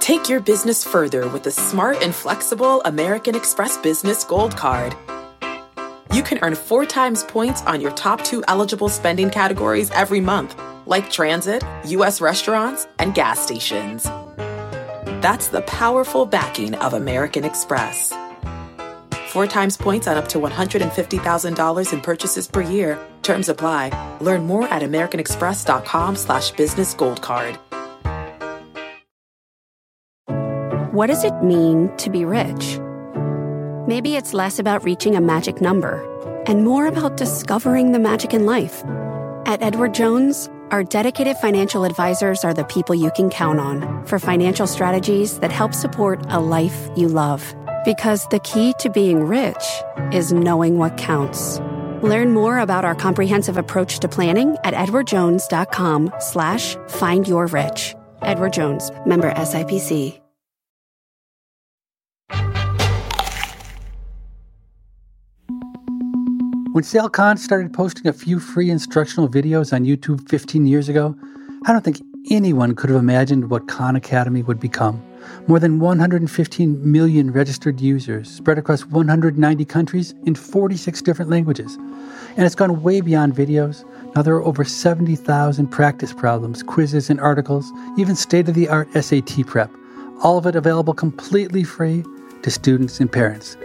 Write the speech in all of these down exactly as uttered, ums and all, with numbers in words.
Take your business further with the smart and flexible American Express Business Gold Card. You can earn four times points on your top two eligible spending categories every month, like transit, U S restaurants, and gas stations. That's the powerful backing of American Express. Four times points on up to one hundred fifty thousand dollars in purchases per year. Terms apply. Learn more at americanexpress.com slash business gold card. What does it mean to be rich? Maybe it's less about reaching a magic number and more about discovering the magic in life. At Edward Jones, our dedicated financial advisors are the people you can count on for financial strategies that help support a life you love. Because the key to being rich is knowing what counts. Learn more about our comprehensive approach to planning at edwardjones.com slash find your rich. Edward Jones, member S I P C. When Sale Khan started posting a few free instructional videos on YouTube fifteen years ago, I don't think anyone could have imagined what Khan Academy would become. More than one hundred fifteen million registered users spread across one hundred ninety countries in forty-six different languages. And it's gone way beyond videos. Now there are over seventy thousand practice problems, quizzes, and articles, even state-of-the-art S A T prep. All of it available completely free to students and parents.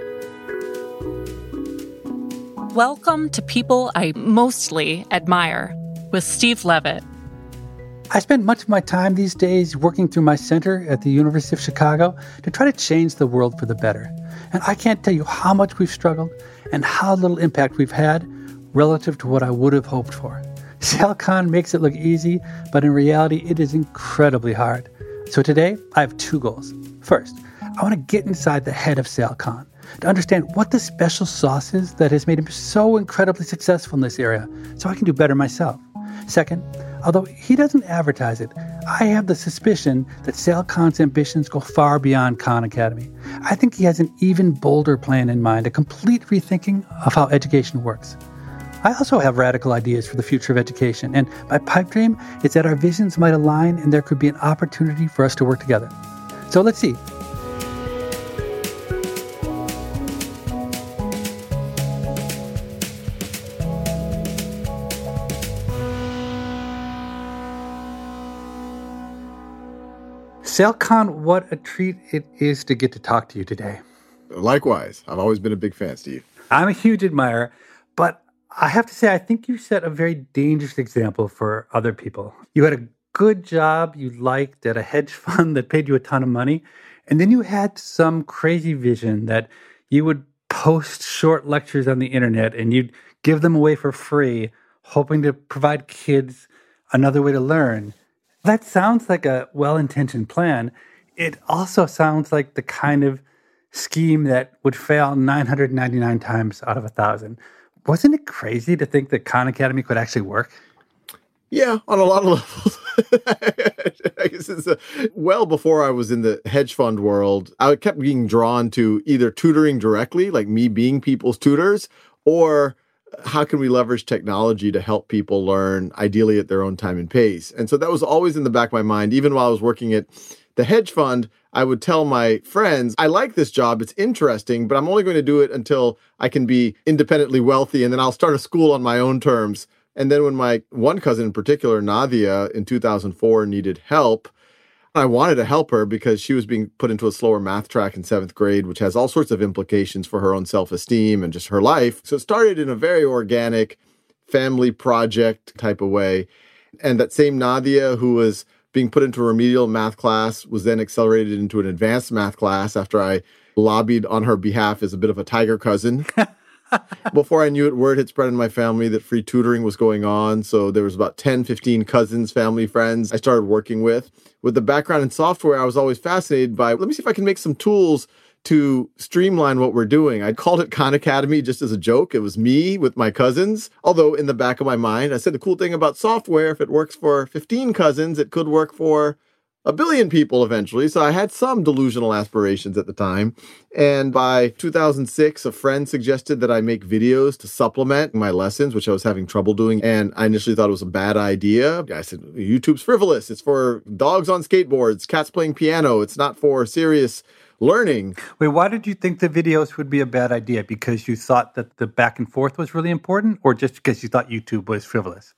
Welcome to People I Mostly Admire with Steve Levitt. I spend much of my time these days working through my center at the University of Chicago to try to change the world for the better. And I can't tell you how much we've struggled and how little impact we've had relative to what I would have hoped for. Sale Khan makes it look easy, but in reality, it is incredibly hard. So today, I have two goals. First, I want to get inside the head of Sale Khan to understand what the special sauce is that has made him so incredibly successful in this area, so I can do better myself. Second, although he doesn't advertise it, I have the suspicion that Sale Khan's ambitions go far beyond Khan Academy. I think he has an even bolder plan in mind, a complete rethinking of how education works. I also have radical ideas for the future of education, and my pipe dream is that our visions might align and there could be an opportunity for us to work together. So let's see. Sale Khan, what a treat it is to get to talk to you today. Likewise. I've always been a big fan, Steve. I'm a huge admirer, but I have to say, I think you set a very dangerous example for other people. You had a good job you liked at a hedge fund that paid you a ton of money, and then you had some crazy vision that you would post short lectures on the internet and you'd give them away for free, hoping to provide kids another way to learn. That sounds like a well-intentioned plan. It also sounds like the kind of scheme that would fail nine hundred ninety-nine times out of one thousand. Wasn't it crazy to think that Khan Academy could actually work? Yeah, on a lot of levels. I guess it's a, well before I was in the hedge fund world, I kept being drawn to either tutoring directly, like me being people's tutors, or how can we leverage technology to help people learn, ideally at their own time and pace? And so that was always in the back of my mind. Even while I was working at the hedge fund, I would tell my friends, I like this job, it's interesting, but I'm only going to do it until I can be independently wealthy, and then I'll start a school on my own terms. And then when my one cousin in particular, Nadia, in two thousand four needed help, I wanted to help her because she was being put into a slower math track in seventh grade, which has all sorts of implications for her own self-esteem and just her life. So it started in a very organic family project type of way. And that same Nadia, who was being put into a remedial math class, was then accelerated into an advanced math class after I lobbied on her behalf as a bit of a tiger cousin. Before I knew it, word had spread in my family that free tutoring was going on. So there was about ten, fifteen cousins, family, friends I started working with. With the background in software, I was always fascinated by, let me see if I can make some tools to streamline what we're doing. I called it Khan Academy just as a joke. It was me with my cousins. Although in the back of my mind, I said the cool thing about software, if it works for fifteen cousins, it could work for a billion people eventually. So I had some delusional aspirations at the time. And by two thousand six, a friend suggested that I make videos to supplement my lessons, which I was having trouble doing. And I initially thought it was a bad idea. I said, YouTube's frivolous. It's for dogs on skateboards, cats playing piano. It's not for serious learning. Wait, why did you think the videos would be a bad idea? Because you thought that the back and forth was really important, or just because you thought YouTube was frivolous?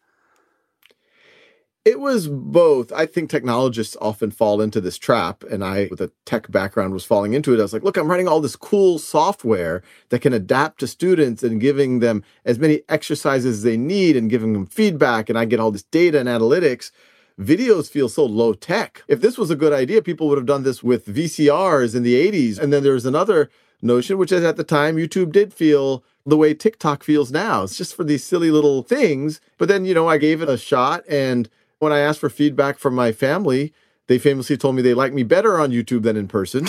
It was both. I think technologists often fall into this trap, and I, with a tech background, was falling into it. I was like, look, I'm writing all this cool software that can adapt to students and giving them as many exercises as they need and giving them feedback, and I get all this data and analytics. Videos feel so low tech. If this was a good idea, people would have done this with V C Rs in the eighties. And then there was another notion, which is at the time, YouTube did feel the way TikTok feels now. It's just for these silly little things. But then, you know, I gave it a shot. And when I asked for feedback from my family, they famously told me they like me better on YouTube than in person.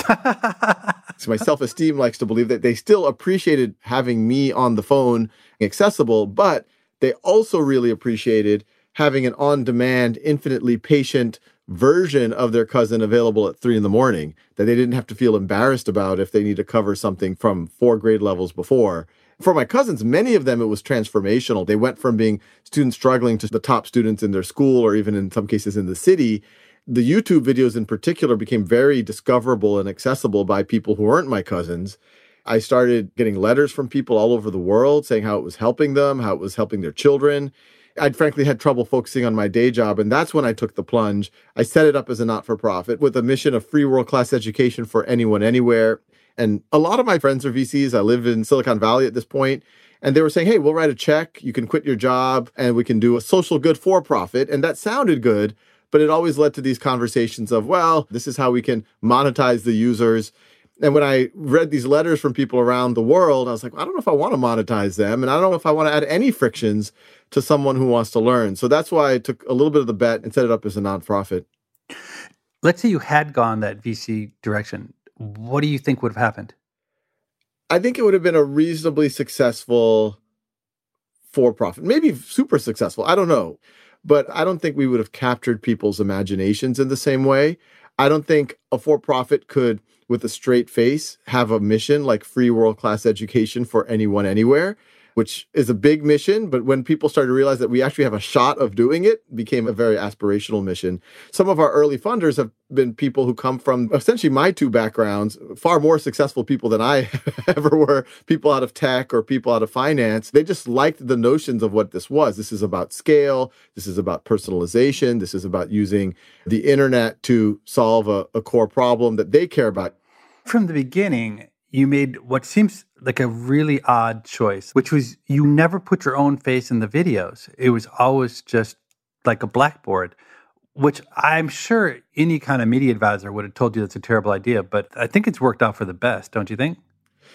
So my self-esteem likes to believe that they still appreciated having me on the phone accessible, but they also really appreciated having an on-demand, infinitely patient version of their cousin available at three in the morning that they didn't have to feel embarrassed about if they need to cover something from four grade levels before. For my cousins, many of them, it was transformational. They went from being students struggling to the top students in their school, or even in some cases in the city. The YouTube videos in particular became very discoverable and accessible by people who weren't my cousins. I started getting letters from people all over the world saying how it was helping them, how it was helping their children. I'd frankly had trouble focusing on my day job, and that's when I took the plunge. I set it up as a not-for-profit with a mission of free world-class education for anyone, anywhere. And a lot of my friends are V Cs. I live in Silicon Valley at this point, and they were saying, hey, we'll write a check. You can quit your job, and we can do a social good for-profit. And that sounded good, but it always led to these conversations of, well, this is how we can monetize the users. And when I read these letters from people around the world, I was like, I don't know if I want to monetize them. And I don't know if I want to add any frictions to someone who wants to learn. So that's why I took a little bit of the bet and set it up as a nonprofit. Let's say you had gone that V C direction. What do you think would have happened? I think it would have been a reasonably successful for-profit, maybe super successful. I don't know. But I don't think we would have captured people's imaginations in the same way. I don't think a for-profit could, with a straight face, have a mission like free world-class education for anyone, anywhere, which is a big mission. But when people started to realize that we actually have a shot of doing it, it became a very aspirational mission. Some of our early funders have been people who come from essentially my two backgrounds, far more successful people than I ever were, people out of tech or people out of finance. They just liked the notions of what this was. This is about scale. This is about personalization. This is about using the internet to solve a, a core problem that they care about. From the beginning, you made what seems like a really odd choice, which was you never put your own face in the videos. It was always just like a blackboard, which I'm sure any kind of media advisor would have told you that's a terrible idea, but I think it's worked out for the best, don't you think?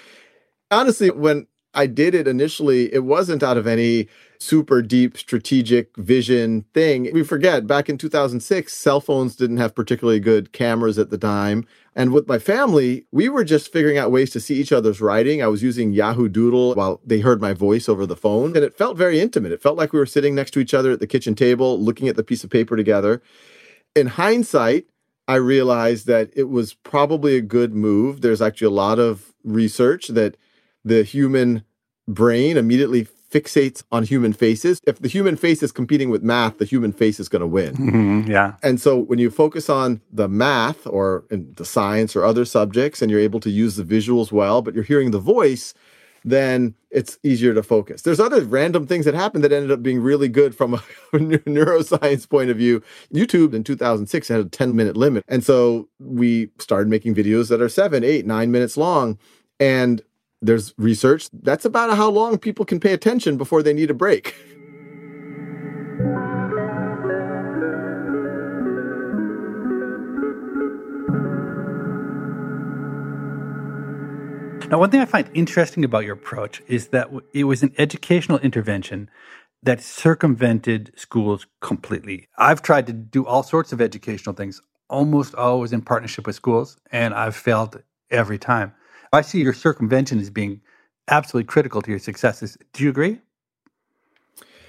Honestly, when I did it initially, it wasn't out of any super deep strategic vision thing. We forget, back in two thousand six, cell phones didn't have particularly good cameras at the time. And with my family, we were just figuring out ways to see each other's writing. I was using Yahoo Doodle while they heard my voice over the phone. And it felt very intimate. It felt like we were sitting next to each other at the kitchen table, looking at the piece of paper together. In hindsight, I realized that it was probably a good move. There's actually a lot of research that the human brain immediately fixates on human faces. If the human face is competing with math, the human face is going to win. Mm-hmm, yeah. And so when you focus on the math or in the science or other subjects and you're able to use the visuals well, but you're hearing the voice, then it's easier to focus. There's other random things that happened that ended up being really good from a neuroscience point of view. YouTube in two thousand six had a ten minute limit. And so we started making videos that are seven, eight, nine minutes long. And there's research that's about how long people can pay attention before they need a break. Now, one thing I find interesting about your approach is that it was an educational intervention that circumvented schools completely. I've tried to do all sorts of educational things, almost always in partnership with schools, and I've failed every time. I see your circumvention as being absolutely critical to your successes. Do you agree?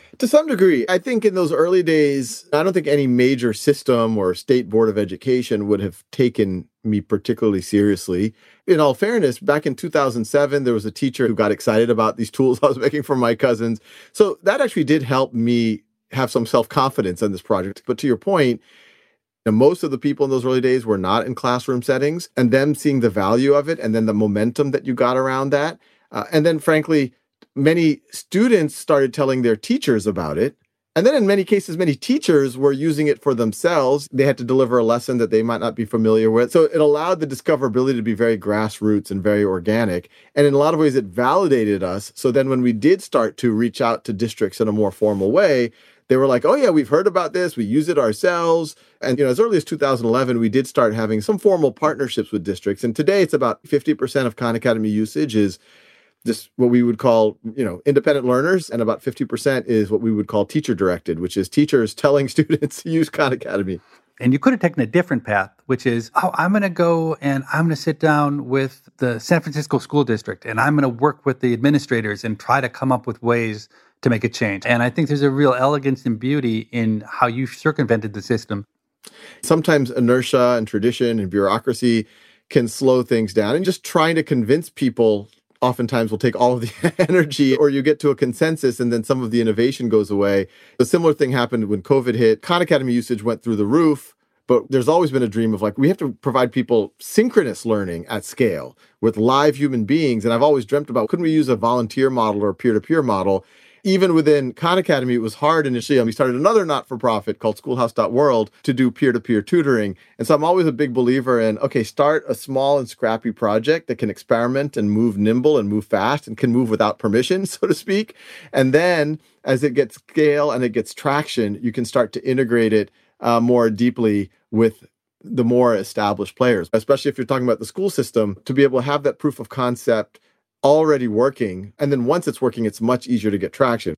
To some degree, I think in those early days, I don't think any major system or state board of education would have taken me particularly seriously. In all fairness, back in two thousand seven, there was a teacher who got excited about these tools I was making for my cousins. So that actually did help me have some self-confidence in this project. But to your point, you know, most of the people in those early days were not in classroom settings, and them seeing the value of it and then the momentum that you got around that. Uh, and then frankly, many students started telling their teachers about it. And then in many cases, many teachers were using it for themselves. They had to deliver a lesson that they might not be familiar with. So it allowed the discoverability to be very grassroots and very organic. And in a lot of ways, it validated us. So then when we did start to reach out to districts in a more formal way, they were like, oh yeah, we've heard about this. We use it ourselves. And you know, as early as two thousand eleven, we did start having some formal partnerships with districts. And today it's about fifty percent of Khan Academy usage is just what we would call, you know, independent learners, and about fifty percent is what we would call teacher-directed, which is teachers telling students to use Khan Academy. And you could have taken a different path, which is, oh, I'm going to go and I'm going to sit down with the San Francisco School District, and I'm going to work with the administrators and try to come up with ways to make a change. And I think there's a real elegance and beauty in how you circumvented the system. Sometimes inertia and tradition and bureaucracy can slow things down, and just trying to convince people oftentimes will take all of the energy, or you get to a consensus and then some of the innovation goes away. A similar thing happened when COVID hit. Khan Academy usage went through the roof, but there's always been a dream of like, we have to provide people synchronous learning at scale with live human beings. And I've always dreamt about, couldn't we use a volunteer model or a peer-to-peer model? Even within Khan Academy, it was hard initially. And we started another not-for-profit called schoolhouse dot world to do peer-to-peer tutoring. And so I'm always a big believer in, okay, start a small and scrappy project that can experiment and move nimble and move fast and can move without permission, so to speak. And then as it gets scale and it gets traction, you can start to integrate it uh, more deeply with the more established players, especially if you're talking about the school system, to be able to have that proof of concept already working. And then once it's working, it's much easier to get traction.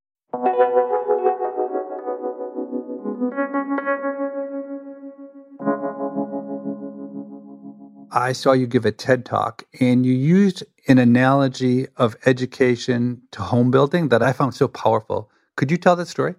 I saw you give a TED Talk, and you used an analogy of education to home building that I found so powerful. Could you tell that story?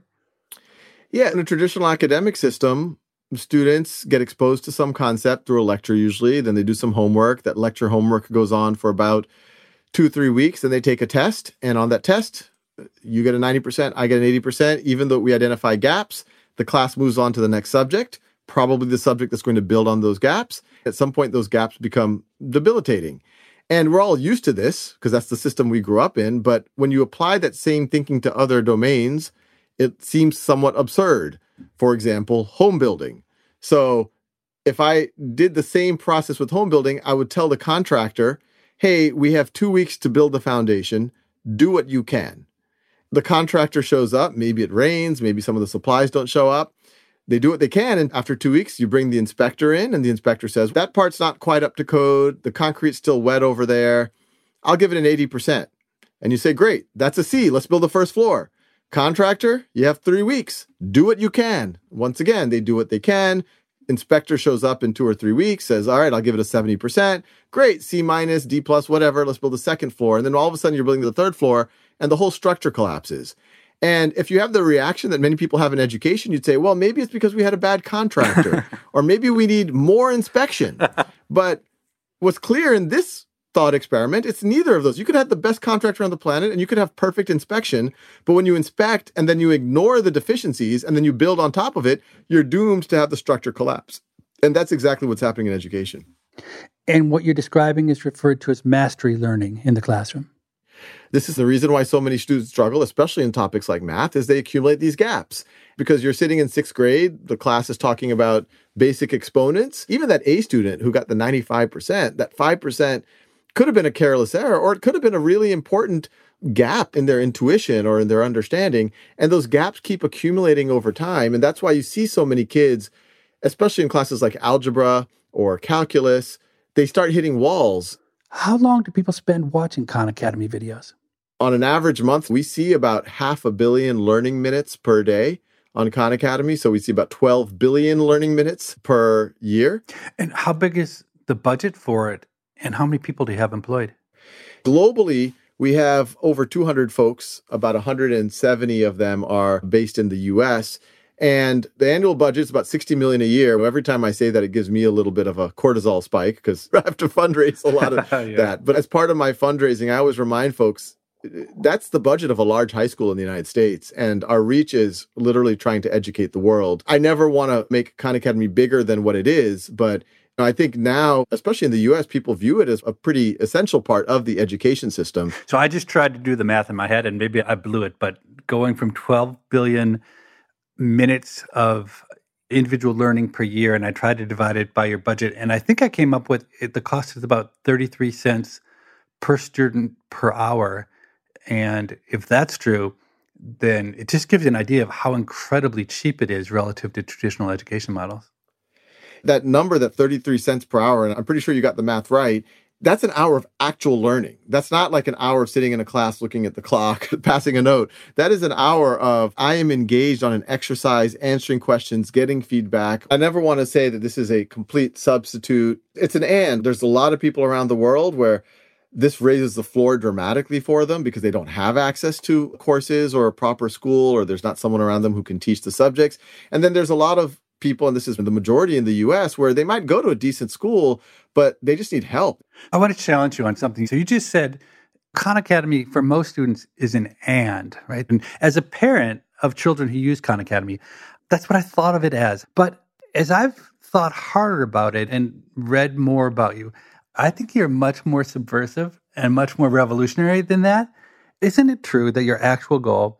Yeah, in a traditional academic system, students get exposed to some concept through a lecture usually, then they do some homework. That lecture homework goes on for about two, three weeks, then they take a test. And on that test, you get a ninety percent, I get an eighty percent. Even though we identify gaps, the class moves on to the next subject, probably the subject that's going to build on those gaps. At some point, those gaps become debilitating. And we're all used to this because that's the system we grew up in. But when you apply that same thinking to other domains, it seems somewhat absurd. For example, home building. So if I did the same process with home building, I would tell the contractor, hey, we have two weeks to build the foundation. Do what you can. The contractor shows up. Maybe it rains. Maybe some of the supplies don't show up. They do what they can. And after two weeks, you bring the inspector in and the inspector says, that part's not quite up to code. The concrete's still wet over there. I'll give it an eighty percent. And you say, great, that's a C. Let's build the first floor. Contractor, you have three weeks. Do what you can. Once again, they do what they can. Inspector shows up in two or three weeks, says, all right, I'll give it a seventy percent. Great, C minus, D plus, whatever. Let's build a second floor. And then all of a sudden you're building the third floor and the whole structure collapses. And if you have the reaction that many people have in education, you'd say, well, maybe it's because we had a bad contractor, or maybe we need more inspection. But what's clear in this thought experiment, it's neither of those. You could have the best contractor on the planet and you could have perfect inspection, but when you inspect and then you ignore the deficiencies and then you build on top of it, you're doomed to have the structure collapse. And that's exactly what's happening in education. And what you're describing is referred to as mastery learning in the classroom. This is the reason why so many students struggle, especially in topics like math, is they accumulate these gaps. Because you're sitting in sixth grade, the class is talking about basic exponents. Even that A student who got the ninety-five percent, that five percent could have been a careless error, or it could have been a really important gap in their intuition or in their understanding. And those gaps keep accumulating over time. And that's why you see so many kids, especially in classes like algebra or calculus, they start hitting walls. How long do people spend watching Khan Academy videos? On an average month, we see about half a billion learning minutes per day on Khan Academy. So we see about twelve billion learning minutes per year. And how big is the budget for it? And how many people do you have employed? Globally, We have over two hundred folks, about one hundred seventy of them are based in the U S, and the annual budget is about sixty million dollars a year. Every time I say that, it gives me a little bit of a cortisol spike because I have to fundraise a lot of yeah. that. But as part of my fundraising, I always remind folks, that's the budget of a large high school in the United States. And our reach is literally trying to educate the world. I never want to make Khan Academy bigger than what it is, but I think now, especially in the U S, people view it as a pretty essential part of the education system. So I just tried to do the math in my head, and maybe I blew it, but going from twelve billion minutes of individual learning per year, and I tried to divide it by your budget, and I think I came up with it, the cost is about thirty-three cents per student per hour. And if that's true, then it just gives you an idea of how incredibly cheap it is relative to traditional education models. That number, that thirty-three cents per hour, and I'm pretty sure you got the math right, that's an hour of actual learning. That's not like an hour of sitting in a class looking at the clock, passing a note. That is an hour of I am engaged on an exercise, answering questions, getting feedback. I never want to say that this is a complete substitute. It's an and. There's a lot of people around the world where this raises the floor dramatically for them because they don't have access to courses or a proper school, or there's not someone around them who can teach the subjects. And then there's a lot of people, and this is the majority in the U S, where they might go to a decent school, but they just need help. I want to challenge you on something. So you just said Khan Academy for most students is an and, right? And as a parent of children who use Khan Academy, that's what I thought of it as. But as I've thought harder about it and read more about you, I think you're much more subversive and much more revolutionary than that. Isn't it true that your actual goal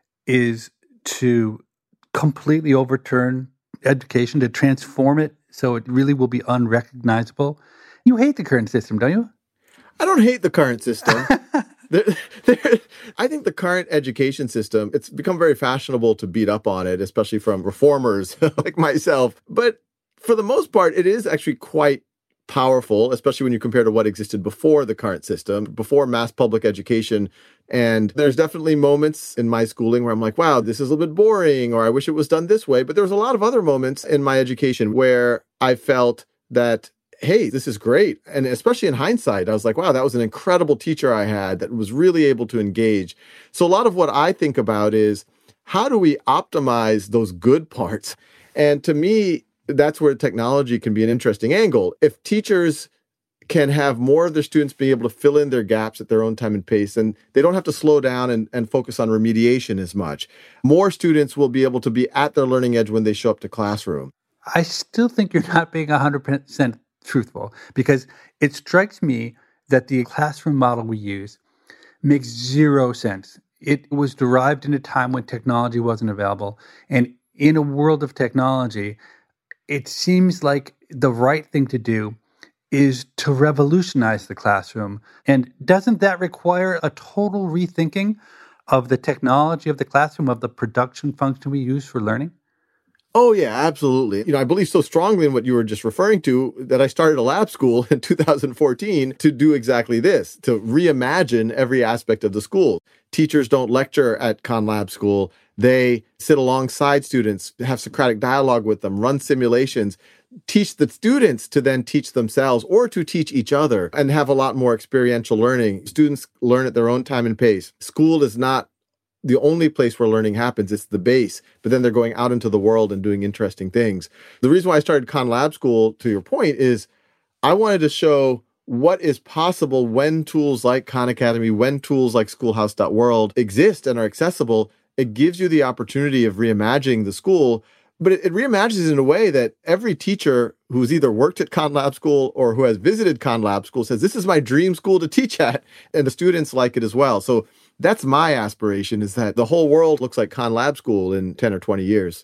is to completely overturn education, to transform it so it really will be unrecognizable? You hate the current system, don't you? I don't hate the current system. there, there, I think the current education system, it's become very fashionable to beat up on it, especially from reformers like myself. But for the most part, it is actually quite powerful, especially when you compare to what existed before the current system, before mass public education. And there's definitely moments in my schooling where I'm like, wow, this is a little bit boring, or I wish it was done this way. But there was a lot of other moments in my education where I felt that, hey, this is great. And especially in hindsight, I was like, wow, that was an incredible teacher I had that was really able to engage. So a lot of what I think about is, how do we optimize those good parts? And to me, that's where technology can be an interesting angle. If teachers can have more of their students be able to fill in their gaps at their own time and pace, and they don't have to slow down and, and focus on remediation as much. More students will be able to be at their learning edge when they show up to classroom. I still think you're not being one hundred percent truthful, because it strikes me that the classroom model we use makes zero sense. It was derived in a time when technology wasn't available. And in a world of technology, it seems like the right thing to do is to revolutionize the classroom. And doesn't that require a total rethinking of the technology of the classroom, of the production function we use for learning? Oh, yeah, absolutely. You know, I believe so strongly in what you were just referring to that I started a lab school in two thousand fourteen to do exactly this, to reimagine every aspect of the school. Teachers don't lecture at Khan Lab School. They sit alongside students, have Socratic dialogue with them, run simulations, teach the students to then teach themselves or to teach each other, and have a lot more experiential learning. Students learn at their own time and pace. School is not the only place where learning happens. It's the base, but then they're going out into the world and doing interesting things. The reason why I started Khan Lab School, to your point, is I wanted to show what is possible when tools like Khan Academy, when tools like schoolhouse dot world exist and are accessible. It gives you the opportunity of reimagining the school, but it, it reimagines in a way that every teacher who's either worked at Khan Lab School or who has visited Khan Lab School says, this is my dream school to teach at, and the students like it as well. So that's my aspiration, is that the whole world looks like Khan Lab School in ten or twenty years.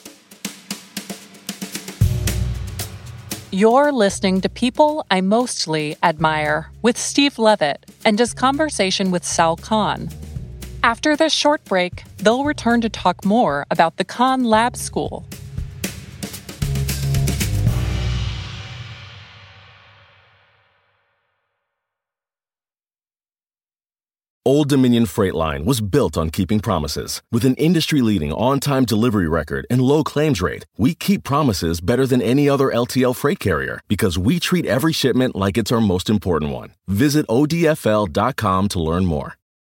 You're listening to People I Mostly Admire with Steve Levitt and his conversation with Sal Khan. After this short break, they'll return to talk more about the Khan Lab School. Old Dominion Freight Line was built on keeping promises. With an industry-leading on-time delivery record and low claims rate, we keep promises better than any other L T L freight carrier because we treat every shipment like it's our most important one. Visit O D F L dot com to learn more.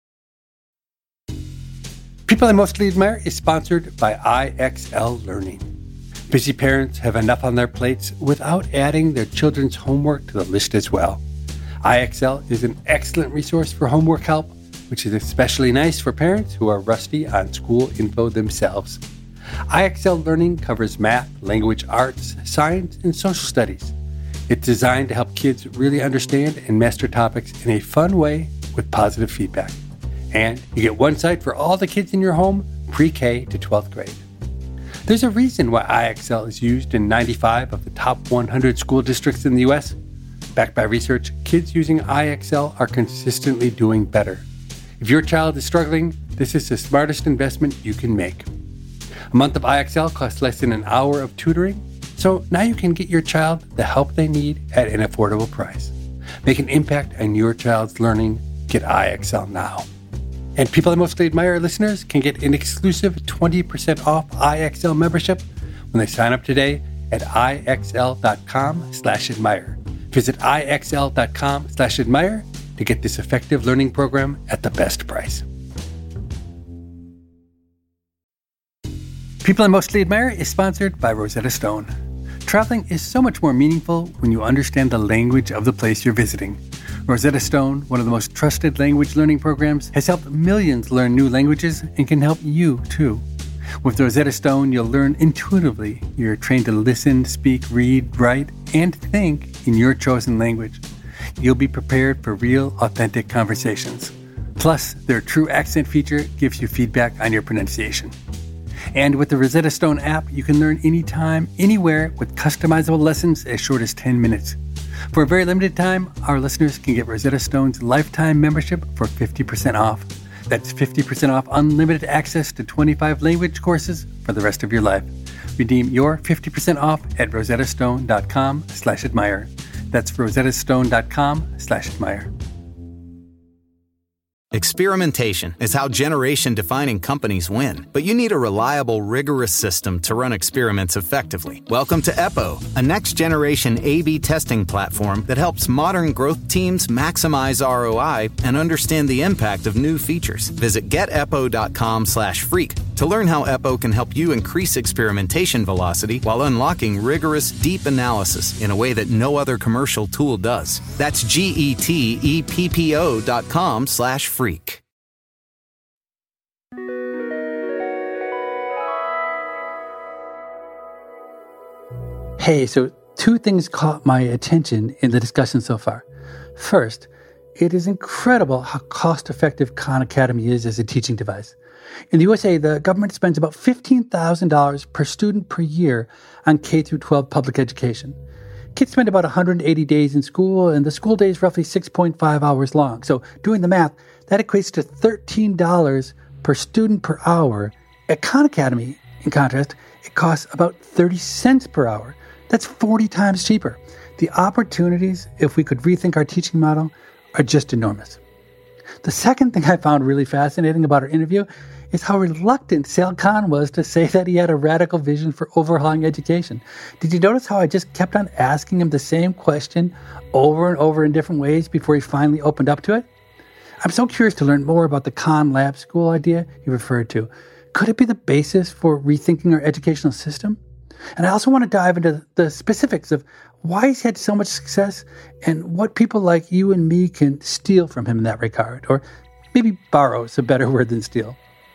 People I Mostly Admire is sponsored by I X L Learning. Busy parents have enough on their plates without adding their children's homework to the list as well. I X L is an excellent resource for homework help, which is especially nice for parents who are rusty on school info themselves. I X L Learning covers math, language arts, science, and social studies. It's designed to help kids really understand and master topics in a fun way with positive feedback. And you get one site for all the kids in your home, pre-K to twelfth grade. There's a reason why I X L is used in ninety-five of the top one hundred school districts in the U S. Backed by research, kids using I X L are consistently doing better. If your child is struggling, this is the smartest investment you can make. A month of I X L costs less than an hour of tutoring, so now you can get your child the help they need at an affordable price. Make an impact on your child's learning. Get I X L now. And People I Mostly Admire listeners can get an exclusive twenty percent off I X L membership when they sign up today at IXL.com slash admire. Visit IXL.com slash admire to get this effective learning program at the best price. People I Mostly Admire is sponsored by Rosetta Stone. Traveling is so much more meaningful when you understand the language of the place you're visiting. Rosetta Stone, one of the most trusted language learning programs, has helped millions learn new languages and can help you too. With Rosetta Stone, you'll learn intuitively. You're trained to listen, speak, read, write, and think in your chosen language. You'll be prepared for real, authentic conversations. Plus, their True Accent feature gives you feedback on your pronunciation. And with the Rosetta Stone app, you can learn anytime, anywhere with customizable lessons as short as ten minutes. For a very limited time, our listeners can get Rosetta Stone's lifetime membership for fifty percent off. That's fifty percent off unlimited access to twenty-five language courses for the rest of your life. Redeem your fifty percent off at rosettastone.com slash admire. That's rosettastone.com slash admire. Experimentation is how generation-defining companies win. But you need a reliable, rigorous system to run experiments effectively. Welcome to Eppo, a next-generation A B testing platform that helps modern growth teams maximize R O I and understand the impact of new features. Visit geteppo.com slash freak to learn how Eppo can help you increase experimentation velocity while unlocking rigorous, deep analysis in a way that no other commercial tool does. That's G-E-T-E-P-P-O dot com slash freak. Freak. Hey, so two things caught my attention in the discussion so far. First, it is incredible how cost-effective Khan Academy is as a teaching device. In the U S A, the government spends about fifteen thousand dollars per student per year on K through twelve public education. Kids spend about one hundred eighty days in school, and the school day is roughly six point five hours long. So doing the math, that equates to thirteen dollars per student per hour. At Khan Academy, in contrast, it costs about thirty cents per hour. That's forty times cheaper. The opportunities, if we could rethink our teaching model, are just enormous. The second thing I found really fascinating about our interview is how reluctant Sal Khan was to say that he had a radical vision for overhauling education. Did you notice how I just kept on asking him the same question over and over in different ways before he finally opened up to it? I'm so curious to learn more about the Khan Lab School idea he referred to. Could it be the basis for rethinking our educational system? And I also want to dive into the specifics of why he's had so much success and what people like you and me can steal from him in that regard. Or maybe borrow is a better word than steal.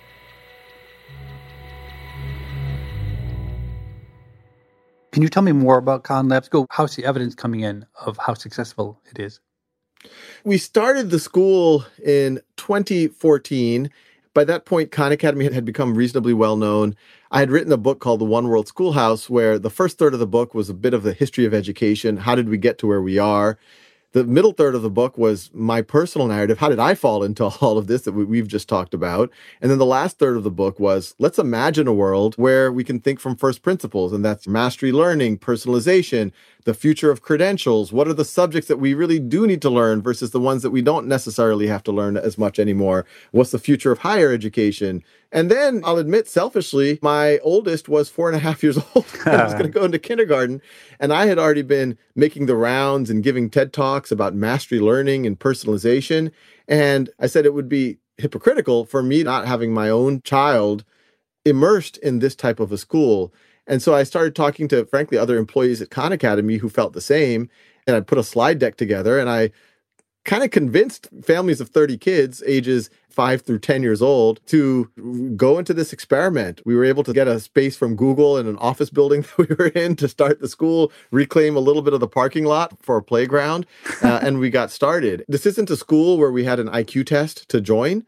Can you tell me more about Khan Lab School? How's the evidence coming in of how successful it is? We started the school in twenty fourteen. By that point, Khan Academy had become reasonably well known. I had written a book called The One World Schoolhouse, where the first third of the book was a bit of the history of education. How did we get to where we are? The middle third of the book was my personal narrative. How did I fall into all of this that we, we've just talked about? And then the last third of the book was, let's imagine a world where we can think from first principles, and that's mastery learning, personalization, the future of credentials. What are the subjects that we really do need to learn versus the ones that we don't necessarily have to learn as much anymore? What's the future of higher education? And then I'll admit selfishly, my oldest was four and a half years old. I was going to go into kindergarten. And I had already been making the rounds and giving TED Talks about mastery learning and personalization. And I said it would be hypocritical for me not having my own child immersed in this type of a school. And so I started talking to, frankly, other employees at Khan Academy who felt the same. And I put a slide deck together and I kind of convinced families of thirty kids, ages five through ten years old, to go into this experiment. We were able to get a space from Google in an office building that we were in to start the school, reclaim a little bit of the parking lot for a playground, uh, and we got started. This isn't a school where we had an I Q test to join.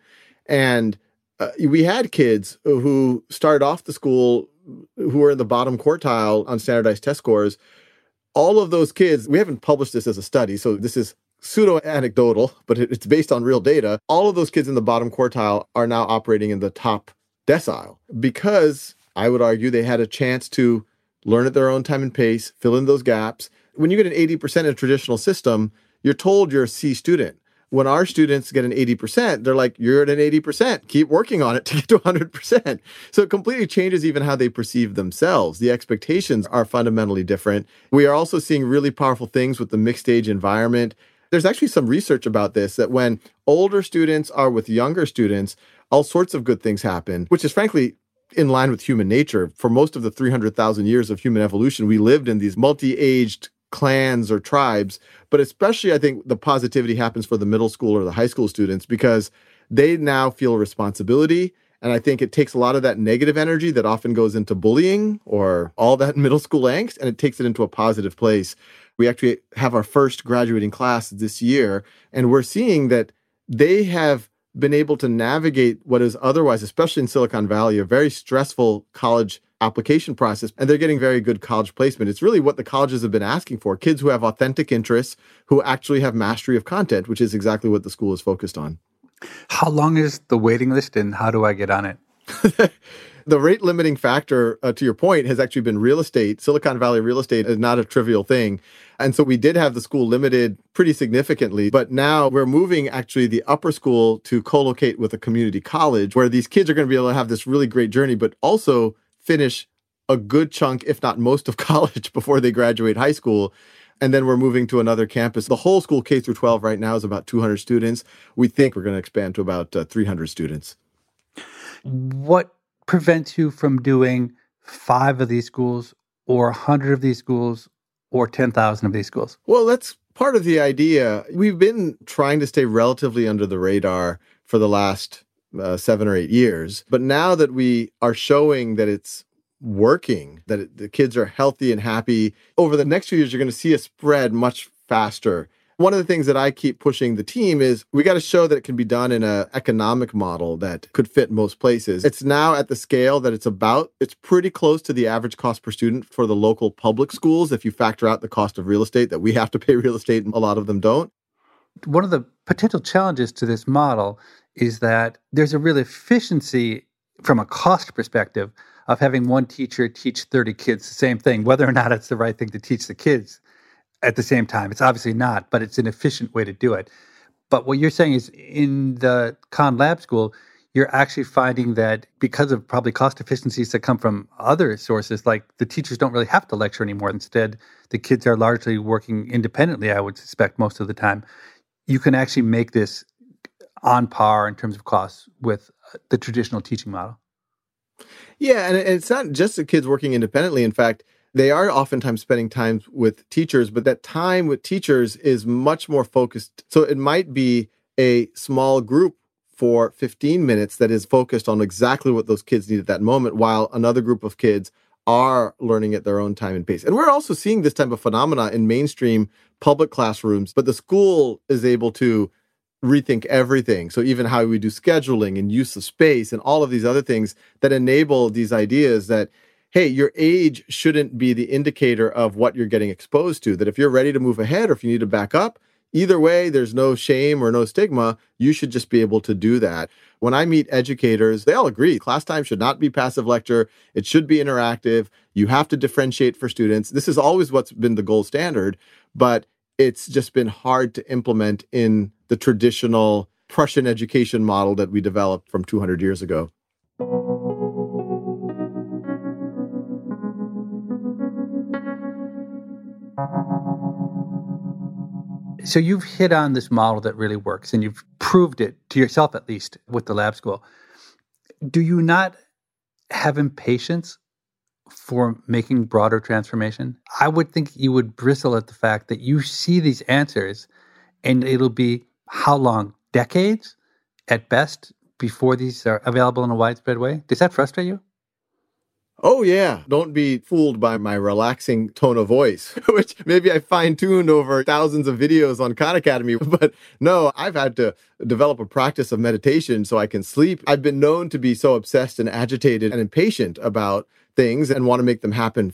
And uh, we had kids who started off the school who were in the bottom quartile on standardized test scores. All of those kids, we haven't published this as a study, so this is pseudo-anecdotal, but it's based on real data. All of those kids in the bottom quartile are now operating in the top decile because I would argue they had a chance to learn at their own time and pace, fill in those gaps. When you get an eighty percent in a traditional system, you're told you're a C student. When our students get an eighty percent, they're like, you're at an eighty percent. Keep working on it to get to one hundred percent. So it completely changes even how they perceive themselves. The expectations are fundamentally different. We are also seeing really powerful things with the mixed age environment. There's actually some research about this, that when older students are with younger students, all sorts of good things happen, which is frankly in line with human nature. For most of the three hundred thousand years of human evolution, we lived in these multi-aged clans or tribes. But especially, I think the positivity happens for the middle school or the high school students because they now feel responsibility. And I think it takes a lot of that negative energy that often goes into bullying or all that middle school angst, and it takes it into a positive place. We actually have our first graduating class this year, and we're seeing that they have been able to navigate what is otherwise, especially in Silicon Valley, a very stressful college application process, and they're getting very good college placement. It's really what the colleges have been asking for, kids who have authentic interests, who actually have mastery of content, which is exactly what the school is focused on. How long is the waiting list and how do I get on it? The rate limiting factor, uh, to your point, has actually been real estate. Silicon Valley real estate is not a trivial thing. And so we did have the school limited pretty significantly, but now we're moving actually the upper school to co-locate with a community college where these kids are going to be able to have this really great journey, but also finish a good chunk, if not most of college before they graduate high school. And then we're moving to another campus. The whole school K through twelve right now is about two hundred students. We think we're going to expand to about uh, three hundred students. What prevents you from doing five of these schools or one hundred of these schools or ten thousand of these schools? Well, that's part of the idea. We've been trying to stay relatively under the radar for the last uh, seven or eight years. But now that we are showing that it's working, that it, the kids are healthy and happy, over the next few years, you're going to see a spread much faster. One of the things that I keep pushing the team is we got to show that it can be done in an economic model that could fit most places. It's now at the scale that it's about, it's pretty close to the average cost per student for the local public schools if you factor out the cost of real estate, that we have to pay real estate and a lot of them don't. One of the potential challenges to this model is that there's a real efficiency from a cost perspective of having one teacher teach thirty kids the same thing, whether or not it's the right thing to teach the kids at the same time. It's obviously not, but it's an efficient way to do it. But what you're saying is in the Khan Lab School, you're actually finding that because of probably cost efficiencies that come from other sources, like the teachers don't really have to lecture anymore. Instead, the kids are largely working independently, I would suspect, most of the time. You can actually make this on par in terms of costs with the traditional teaching model. Yeah, and it's not just the kids working independently. In fact, they are oftentimes spending time with teachers, but that time with teachers is much more focused. So it might be a small group for fifteen minutes that is focused on exactly what those kids need at that moment, while another group of kids are learning at their own time and pace. And we're also seeing this type of phenomena in mainstream public classrooms, but the school is able to rethink everything. So even how we do scheduling and use of space and all of these other things that enable these ideas that, hey, your age shouldn't be the indicator of what you're getting exposed to, that if you're ready to move ahead or if you need to back up, Either way, there's no shame or no stigma. You should just be able to do that. When I meet educators, they all agree class time should not be passive lecture. It should be interactive. You have to differentiate for students. This is always what's been the gold standard, but it's just been hard to implement in the traditional Prussian education model that we developed from two hundred years ago. So you've hit on this model that really works, and you've proved it to yourself, at least, with the lab school. Do you not have impatience for making broader transformation? I would think you would bristle at the fact that you see these answers, and it'll be how long? Decades at best before these are available in a widespread way? Does that frustrate you? Oh, yeah. Don't be fooled by my relaxing tone of voice, which maybe I fine-tuned over thousands of videos on Khan Academy. But no, I've had to develop a practice of meditation so I can sleep. I've been known to be so obsessed and agitated and impatient about things and want to make them happen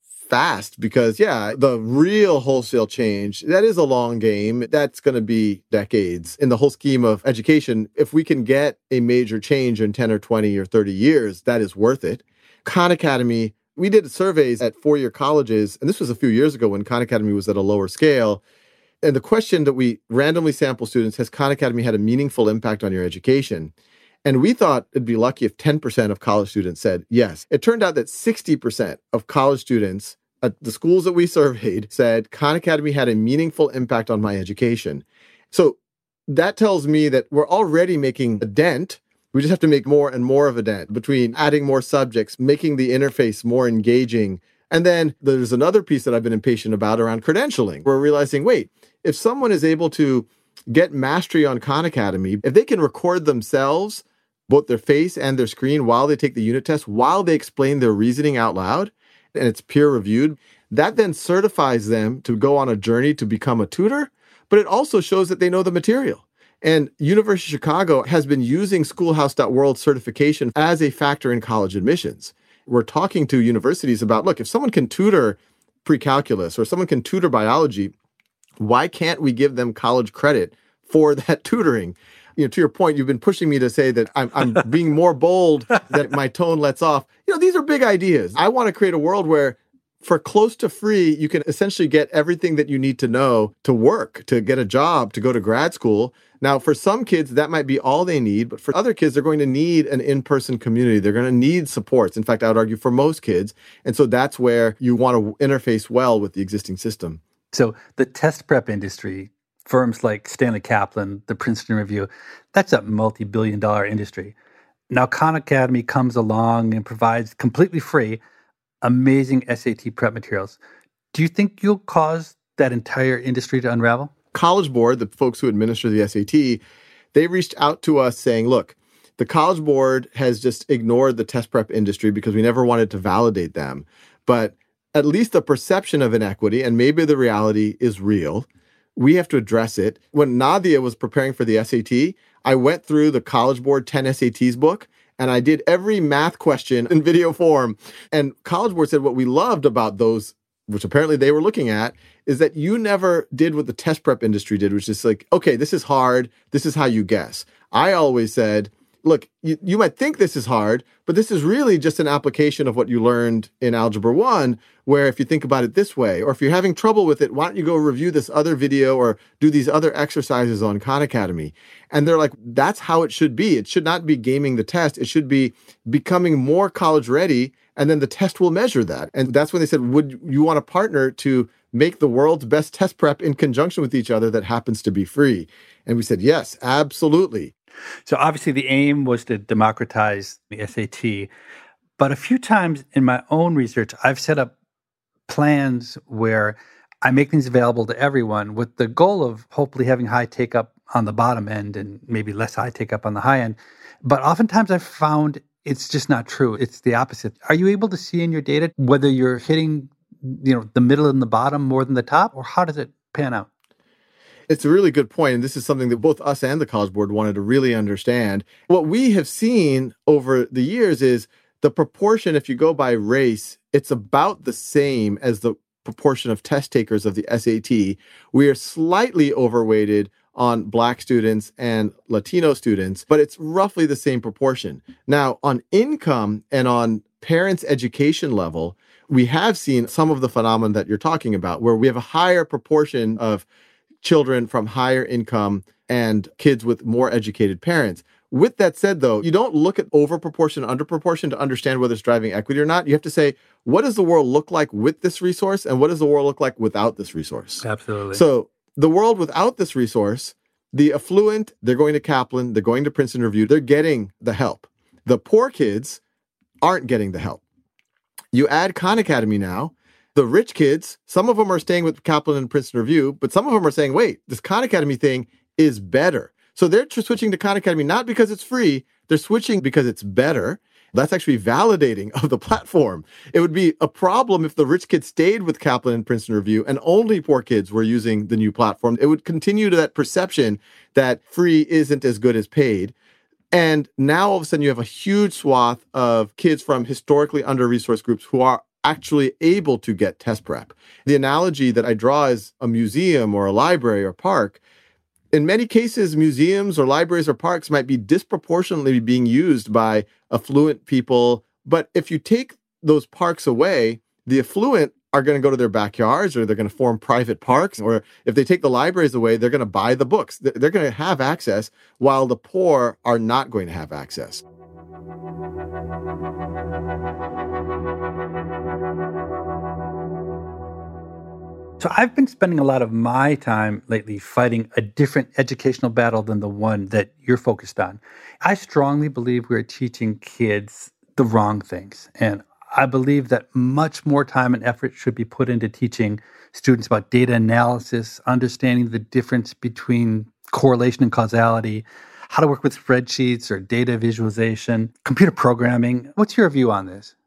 fast because, yeah, the real wholesale change, that is a long game. That's going to be decades. In the whole scheme of education, if we can get a major change in ten or twenty or thirty years, that is worth it. Khan Academy, we did surveys at four-year colleges, and this was a few years ago when Khan Academy was at a lower scale. And the question that we randomly sample students, has Khan Academy had a meaningful impact on your education? And we thought it'd be lucky if ten percent of college students said yes. It turned out that sixty percent of college students at the schools that we surveyed said Khan Academy had a meaningful impact on my education. So that tells me that we're already making a dent. We just have to make more and more of a dent between adding more subjects, making the interface more engaging. And then there's another piece that I've been impatient about around credentialing. We're realizing, wait, if someone is able to get mastery on Khan Academy, if they can record themselves, both their face and their screen while they take the unit test, while they explain their reasoning out loud, and it's peer reviewed, that then certifies them to go on a journey to become a tutor, but it also shows that they know the material. And University of Chicago has been using Schoolhouse dot world certification as a factor in college admissions. We're talking to universities about, look, if someone can tutor pre-calculus or someone can tutor biology, why can't we give them college credit for that tutoring? You know, to your point, you've been pushing me to say that I'm, I'm being more bold, that my tone lets off. You know, these are big ideas. I want to create a world where for close to free, you can essentially get everything that you need to know to work, to get a job, to go to grad school. Now, for some kids, that might be all they need. But for other kids, they're going to need an in-person community. They're going to need supports. In fact, I would argue for most kids. And so that's where you want to interface well with the existing system. So the test prep industry, firms like Stanley Kaplan, the Princeton Review, that's a multi-billion dollar industry. Now, Khan Academy comes along and provides completely free, amazing S A T prep materials. Do you think you'll cause that entire industry to unravel? College Board, the folks who administer the S A T, they reached out to us saying, look, the College Board has just ignored the test prep industry because we never wanted to validate them. But at least the perception of inequity, and maybe the reality is real, we have to address it. When Nadia was preparing for the S A T, I went through the College Board ten S A Ts book, and I did every math question in video form. And College Board said what we loved about those, which apparently they were looking at, is that you never did what the test prep industry did, which is like, okay, this is hard. This is how you guess. I always said, look, you, you might think this is hard, but this is really just an application of what you learned in Algebra one, where if you think about it this way, or if you're having trouble with it, why don't you go review this other video or do these other exercises on Khan Academy? And they're like, that's how it should be. It should not be gaming the test. It should be becoming more college ready, and then the test will measure that. And that's when they said, would you want to partner to make the world's best test prep in conjunction with each other that happens to be free? And we said, yes, absolutely. So obviously the aim was to democratize the S A T. But a few times in my own research, I've set up plans where I make things available to everyone with the goal of hopefully having high take-up on the bottom end and maybe less high take-up on the high end. But oftentimes I've found it's just not true. It's the opposite. Are you able to see in your data whether you're hitting, you know, the middle and the bottom more than the top, or how does it pan out? It's a really good point, and this is something that both us and the College Board wanted to really understand. What we have seen over the years is the proportion, if you go by race, it's about the same as the proportion of test takers of the S A T. We are slightly overweighted on Black students and Latino students, but it's roughly the same proportion. Now, on income and on parents' education level, we have seen some of the phenomenon that you're talking about, where we have a higher proportion of children from higher income and kids with more educated parents. With that said, though, you don't look at overproportion, underproportion to understand whether it's driving equity or not. You have to say, what does the world look like with this resource, and what does the world look like without this resource? Absolutely. So the world without this resource, the affluent, they're going to Kaplan, they're going to Princeton Review, they're getting the help. The poor kids aren't getting the help. You add Khan Academy now, the rich kids, some of them are staying with Kaplan and Princeton Review, but some of them are saying, wait, this Khan Academy thing is better. So they're switching to Khan Academy not because it's free, they're switching because it's better. That's actually validating of the platform. It would be a problem if the rich kids stayed with Kaplan and Princeton Review and only poor kids were using the new platform. It would continue to that perception that free isn't as good as paid. And now all of a sudden you have a huge swath of kids from historically under-resourced groups who are actually able to get test prep. The analogy that I draw is a museum or a library or park. In many cases, museums or libraries or parks might be disproportionately being used by affluent people. But if you take those parks away, the affluent are going to go to their backyards, or they're going to form private parks. Or if they take the libraries away, they're going to buy the books. They're going to have access, while the poor are not going to have access. So I've been spending a lot of my time lately fighting a different educational battle than the one that you're focused on. I strongly believe we're teaching kids the wrong things. And I believe that much more time and effort should be put into teaching students about data analysis, understanding the difference between correlation and causality, how to work with spreadsheets or data visualization, computer programming. What's your view on this?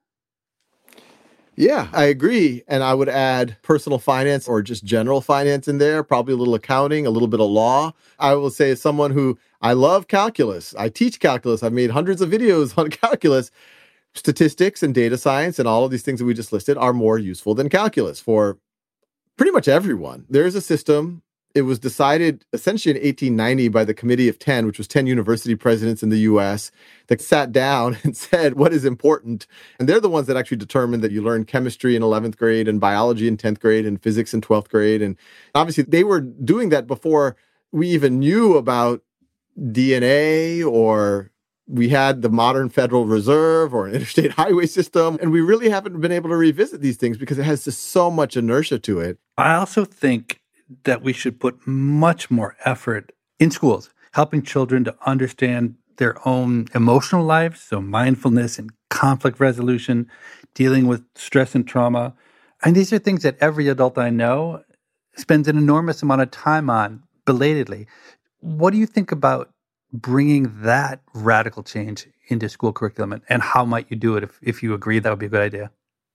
Yeah, I agree. And I would add personal finance or just general finance in there, probably a little accounting, a little bit of law. I will say, as someone who, I love calculus. I teach calculus. I've made hundreds of videos on calculus. Statistics and data science and all of these things that we just listed are more useful than calculus for pretty much everyone. There's a system. It was decided essentially in eighteen ninety by the Committee of ten, which was ten university presidents in the U S, that sat down and said what is important. And they're the ones that actually determined that you learn chemistry in eleventh grade and biology in tenth grade and physics in twelfth grade. And obviously they were doing that before we even knew about D N A, or we had the modern Federal Reserve or an interstate highway system. And we really haven't been able to revisit these things because it has just so much inertia to it. I also think that we should put much more effort in schools, helping children to understand their own emotional lives, so mindfulness and conflict resolution, dealing with stress and trauma. And these are things that every adult I know spends an enormous amount of time on belatedly. What do you think about bringing that radical change into school curriculum, and how might you do it if, if you agree that would be a good idea?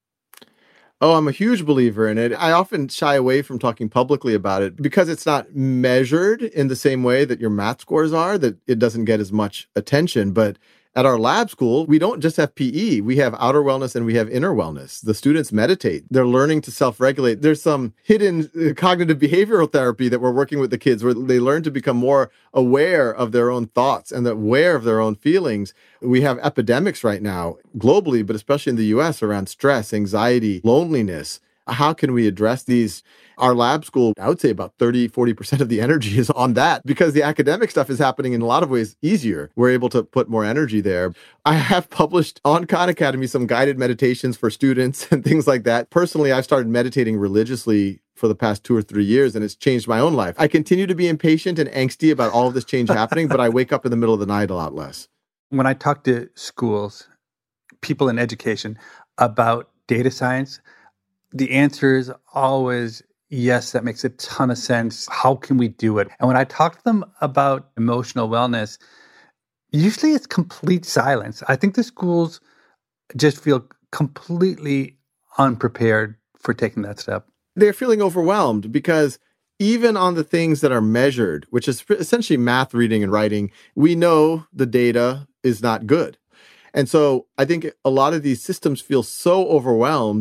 Oh, I'm a huge believer in it. I often shy away from talking publicly about it because it's not measured in the same way that your math scores are, that it doesn't get as much attention. But at our lab school, we don't just have P E. We have outer wellness and we have inner wellness. The students meditate. They're learning to self-regulate. There's some hidden cognitive behavioral therapy that we're working with the kids where they learn to become more aware of their own thoughts and aware of their own feelings. We have epidemics right now globally, but especially in the U S, around stress, anxiety, loneliness. How can we address these? Our lab school, I would say about thirty, forty percent of the energy is on that because the academic stuff is happening in a lot of ways easier. We're able to put more energy there. I have published on Khan Academy some guided meditations for students and things like that. Personally, I've started meditating religiously for the past two or three years, and it's changed my own life. I continue to be impatient and angsty about all of this change happening, but I wake up in the middle of the night a lot less. When I talk to schools, people in education about data science, the answer is always, yes, that makes a ton of sense. How can we do it? And when I talk to them about emotional wellness, usually it's complete silence. I think the schools just feel completely unprepared for taking that step. They're feeling overwhelmed because even on the things that are measured, which is essentially math, reading, and writing, we know the data is not good. And so I think a lot of these systems feel so overwhelmed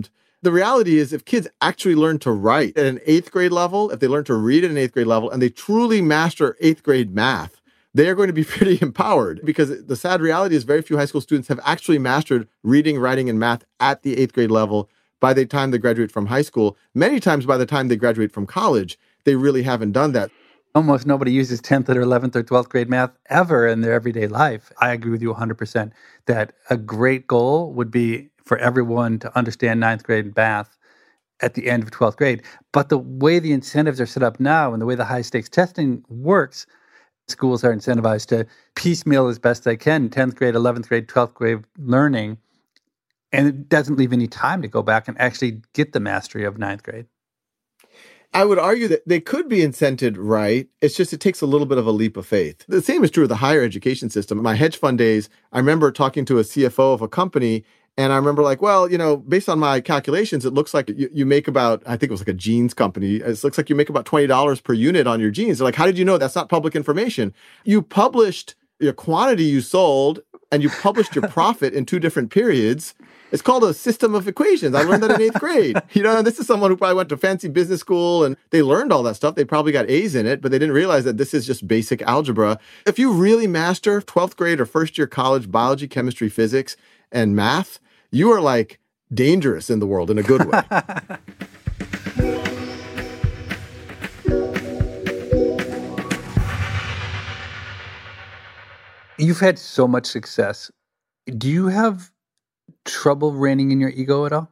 the reality is if kids actually learn to write at an eighth grade level, if they learn to read at an eighth grade level, and they truly master eighth grade math, they are going to be pretty empowered, because the sad reality is very few high school students have actually mastered reading, writing, and math at the eighth grade level by the time they graduate from high school. Many times by the time they graduate from college, they really haven't done that. Almost nobody uses tenth or eleventh or twelfth grade math ever in their everyday life. I agree with you one hundred percent that a great goal would be for everyone to understand ninth grade math at the end of twelfth grade. But the way the incentives are set up now and the way the high stakes testing works, schools are incentivized to piecemeal as best they can tenth grade, eleventh grade, twelfth grade learning, and it doesn't leave any time to go back and actually get the mastery of ninth grade. I would argue that they could be incented right. It's just it takes a little bit of a leap of faith. The same is true of the higher education system. In my hedge fund days, I remember talking to a C F O of a company, and I remember like, well, you know, based on my calculations, it looks like you, you make about, I think it was like a jeans company. It looks like you make about twenty dollars per unit on your jeans. They're like, how did you know? That's not public information. You published your quantity you sold and you published your profit in two different periods. It's called a system of equations. I learned that in eighth grade. You know, this is someone who probably went to fancy business school and they learned all that stuff. They probably got A's in it, but they didn't realize that this is just basic algebra. If you really master twelfth grade or first year college biology, chemistry, physics, and math, you are like dangerous in the world in a good way. You've had so much success. Do you have trouble reining in your ego at all?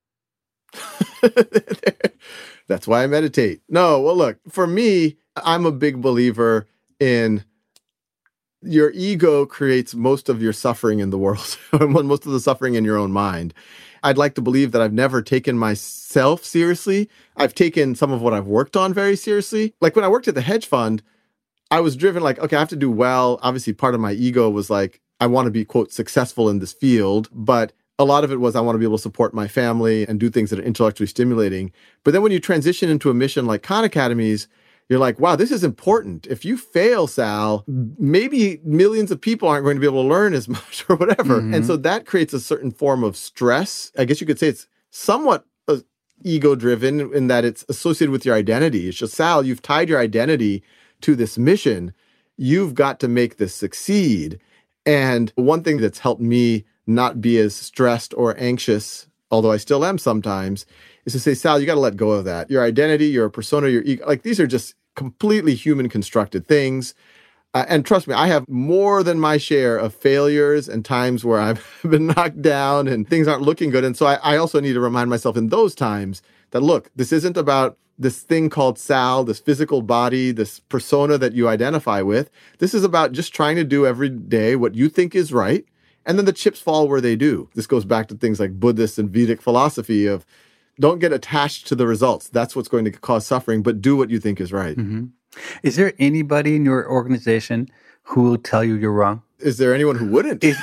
That's why I meditate. No, well, look, for me, I'm a big believer in your ego creates most of your suffering in the world, most of the suffering in your own mind. I'd like to believe that I've never taken myself seriously. I've taken some of what I've worked on very seriously. Like when I worked at the hedge fund, I was driven like, okay, I have to do well. Obviously, part of my ego was like, I want to be, quote, successful in this field. But a lot of it was I want to be able to support my family and do things that are intellectually stimulating. But then when you transition into a mission like Khan Academies, you're like, wow, this is important. If you fail, Sal, maybe millions of people aren't going to be able to learn as much or whatever. Mm-hmm. And so that creates a certain form of stress. I guess you could say it's somewhat uh, ego-driven in that it's associated with your identity. It's just, Sal, you've tied your identity to this mission. You've got to make this succeed. And one thing that's helped me not be as stressed or anxious, although I still am sometimes, is to say, Sal, you got to let go of that. Your identity, your persona, your ego, like these are just completely human constructed things. Uh, and trust me, I have more than my share of failures and times where I've been knocked down and things aren't looking good. And so I, I also need to remind myself in those times that, look, this isn't about this thing called Sal, this physical body, this persona that you identify with. This is about just trying to do every day what you think is right. And then the chips fall where they do. This goes back to things like Buddhist and Vedic philosophy of don't get attached to the results. That's what's going to cause suffering, but do what you think is right. Mm-hmm. Is there anybody in your organization who will tell you you're wrong? Is there anyone who wouldn't? Is-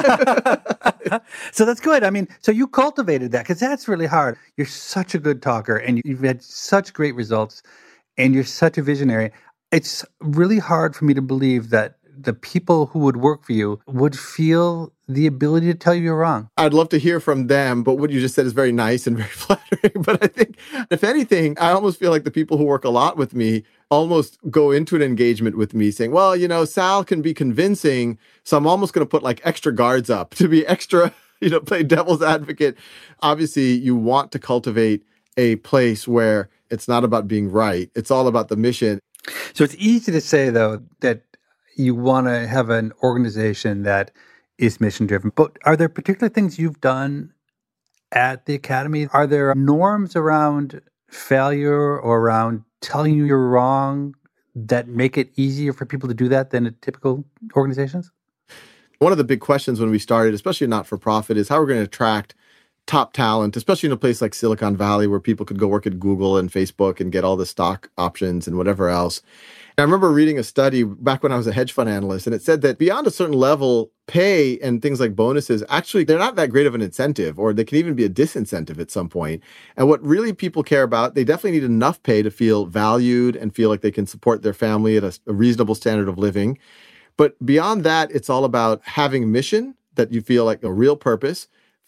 So that's good. I mean, so you cultivated that because that's really hard. You're such a good talker and you've had such great results and you're such a visionary. It's really hard for me to believe that the people who would work for you would feel the ability to tell you you're wrong. I'd love to hear from them, but what you just said is very nice and very flattering. But I think, if anything, I almost feel like the people who work a lot with me almost go into an engagement with me saying, well, you know, Sal can be convincing, so I'm almost going to put like extra guards up to be extra, you know, play devil's advocate. Obviously, you want to cultivate a place where it's not about being right. It's all about the mission. So it's easy to say, though, that you want to have an organization that is mission-driven. But are there particular things you've done at the Academy? Are there norms around failure or around telling you you're wrong that make it easier for people to do that than at typical organizations? One of the big questions when we started, especially not-for-profit, is how we're going to attract top talent, especially in a place like Silicon Valley where people could go work at Google and Facebook and get all the stock options and whatever else. I remember reading a study back when I was a hedge fund analyst, and it said that beyond a certain level, pay and things like bonuses, actually, they're not that great of an incentive, or they can even be a disincentive at some point. And what really people care about, they definitely need enough pay to feel valued and feel like they can support their family at a, a reasonable standard of living. But beyond that, it's all about having mission, that you feel like a real purpose,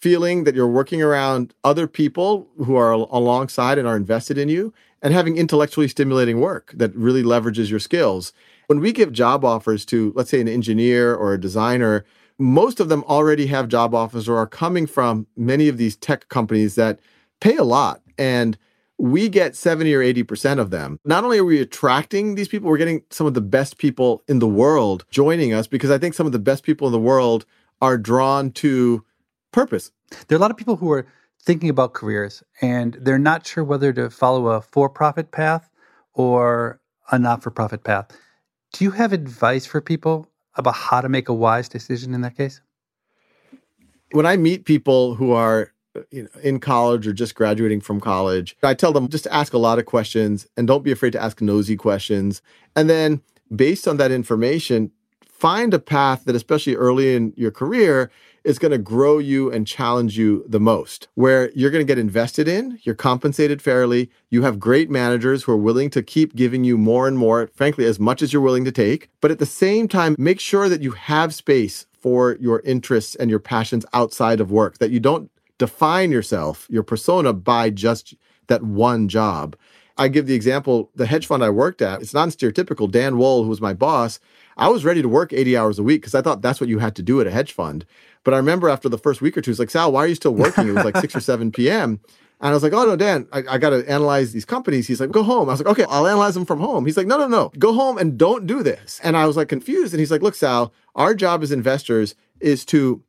feeling that you're working around other people who are al- alongside and are invested in you, and having intellectually stimulating work that really leverages your skills. When we give job offers to, let's say, an engineer or a designer, most of them already have job offers or are coming from many of these tech companies that pay a lot. And we get seventy or eighty percent of them. Not only are we attracting these people, we're getting some of the best people in the world joining us, because I think some of the best people in the world are drawn to purpose. There are a lot of people who are thinking about careers and they're not sure whether to follow a for-profit path or a not-for-profit path. Do you have advice for people about how to make a wise decision in that case? When I meet people who are you know, in college or just graduating from college, I tell them just ask a lot of questions and don't be afraid to ask nosy questions. And then based on that information, find a path that, especially early in your career, is going to grow you and challenge you the most, where you're going to get invested in, you're compensated fairly, you have great managers who are willing to keep giving you more and more, frankly, as much as you're willing to take. But at the same time, make sure that you have space for your interests and your passions outside of work, that you don't define yourself, your persona, by just that one job. I give the example, the hedge fund I worked at, it's non-stereotypical. Dan Wohl, who was my boss, I was ready to work eighty hours a week because I thought that's what you had to do at a hedge fund. But I remember after the first week or two, he's like, Sal, why are you still working? It was like six or seven p.m. And I was like, oh, no, Dan, I, I got to analyze these companies. He's like, go home. I was like, okay, I'll analyze them from home. He's like, no, no, no, go home and don't do this. And I was like confused. And he's like, look, Sal, our job as investors is to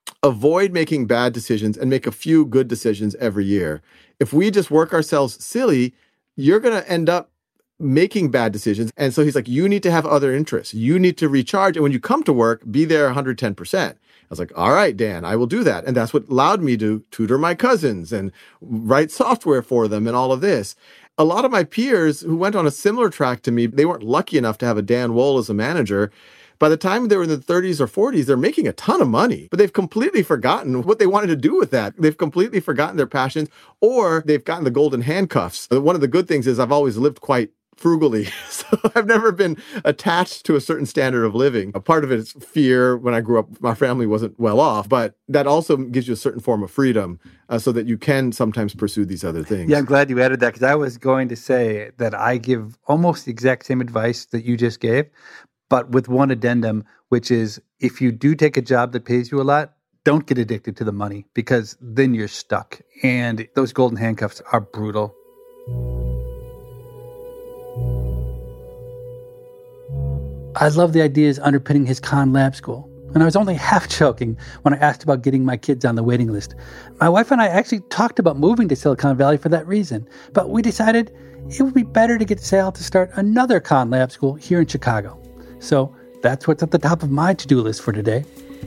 avoid making bad decisions and make a few good decisions every year. If we just work ourselves silly, you're going to end up making bad decisions. And so he's like, you need to have other interests. You need to recharge. And when you come to work, be there one hundred ten percent. I was like, all right, Dan, I will do that. And that's what allowed me to tutor my cousins and write software for them and all of this. A lot of my peers who went on a similar track to me, they weren't lucky enough to have a Dan Wohl as a manager. By the time they were in the thirties or forties, they're making a ton of money, but they've completely forgotten what they wanted to do with that. They've completely forgotten their passions, or they've gotten the golden handcuffs. One of the good things is I've always lived quite frugally. So I've never been attached to a certain standard of living. A part of it is fear. When I grew up, my family wasn't well off, but that also gives you a certain form of freedom uh, so that you can sometimes pursue these other things. Yeah, I'm glad you added that, because I was going to say that I give almost the exact same advice that you just gave, but with one addendum, which is if you do take a job that pays you a lot, don't get addicted to the money, because then you're stuck. And those golden handcuffs are brutal. I love the ideas underpinning his Khan Lab School. And I was only half joking when I asked about getting my kids on the waiting list. My wife and I actually talked about moving to Silicon Valley for that reason. But we decided it would be better to get Sal to start another Khan Lab School here in Chicago. So that's what's at the top of my to-do list for today.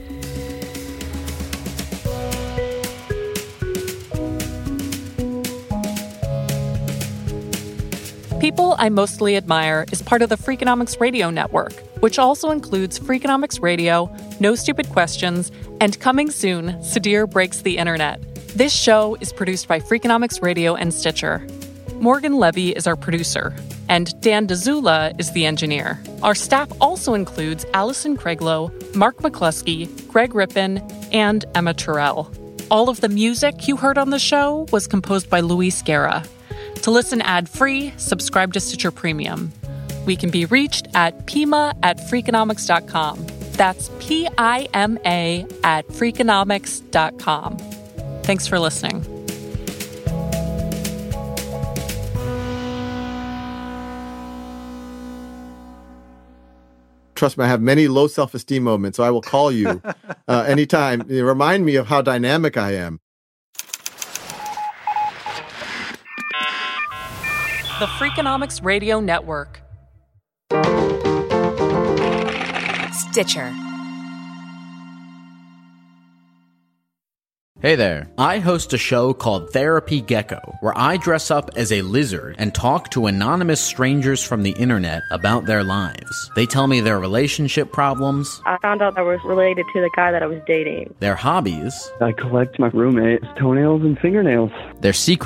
People I Mostly Admire is part of the Freakonomics Radio Network, which also includes Freakonomics Radio, No Stupid Questions, and coming soon, Sudhir Breaks the Internet. This show is produced by Freakonomics Radio and Stitcher. Morgan Levy is our producer, and Dan DeZula is the engineer. Our staff also includes Allison Craiglow, Mark McCluskey, Greg Rippin, and Emma Terrell. All of the music you heard on the show was composed by Luis Guerra. To listen ad-free, subscribe to Stitcher Premium. We can be reached at pima at freakonomics dot com. That's P I M A at freakonomics dot com. Thanks for listening. Trust me, I have many low self-esteem moments, so I will call you uh, anytime. Remind me of how dynamic I am. The Freakonomics Radio Network. Stitcher. Hey there. I host a show called Therapy Gecko, where I dress up as a lizard and talk to anonymous strangers from the internet about their lives. They tell me their relationship problems. I found out I was related to the guy that I was dating. Their hobbies. I collect my roommate's toenails and fingernails. Their secrets.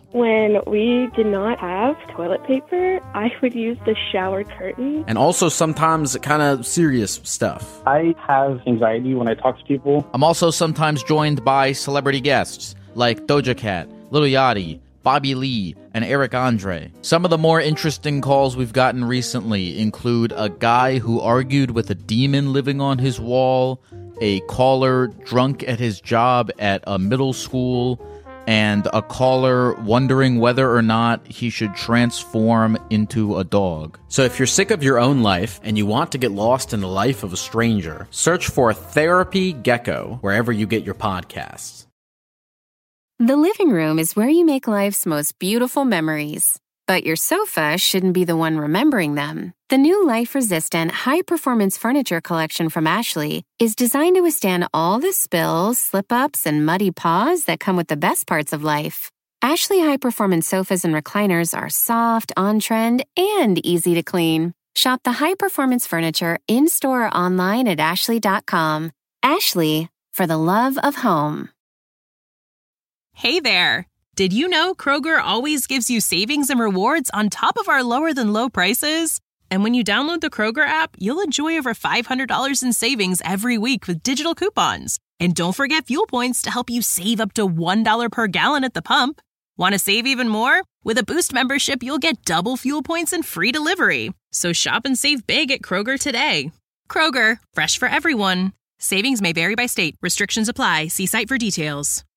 When we did not have toilet paper, I would use the shower curtain. And also sometimes kind of serious stuff. I have anxiety when I talk to people. I'm also sometimes joined by celebrity guests like Doja Cat, Lil Yachty, Bobby Lee, and Eric Andre. Some of the more interesting calls we've gotten recently include a guy who argued with a demon living on his wall, a caller drunk at his job at a middle school, and a caller wondering whether or not he should transform into a dog. So if you're sick of your own life and you want to get lost in the life of a stranger, search for Therapy Gecko wherever you get your podcasts. The living room is where you make life's most beautiful memories. But your sofa shouldn't be the one remembering them. The new life-resistant, high-performance furniture collection from Ashley is designed to withstand all the spills, slip-ups, and muddy paws that come with the best parts of life. Ashley high-performance sofas and recliners are soft, on-trend, and easy to clean. Shop the high-performance furniture in-store or online at ashley dot com. Ashley, for the love of home. Hey there! Did you know Kroger always gives you savings and rewards on top of our lower-than-low prices? And when you download the Kroger app, you'll enjoy over five hundred dollars in savings every week with digital coupons. And don't forget fuel points to help you save up to one dollar per gallon at the pump. Want to save even more? With a Boost membership, you'll get double fuel points and free delivery. So shop and save big at Kroger today. Kroger, fresh for everyone. Savings may vary by state. Restrictions apply. See site for details.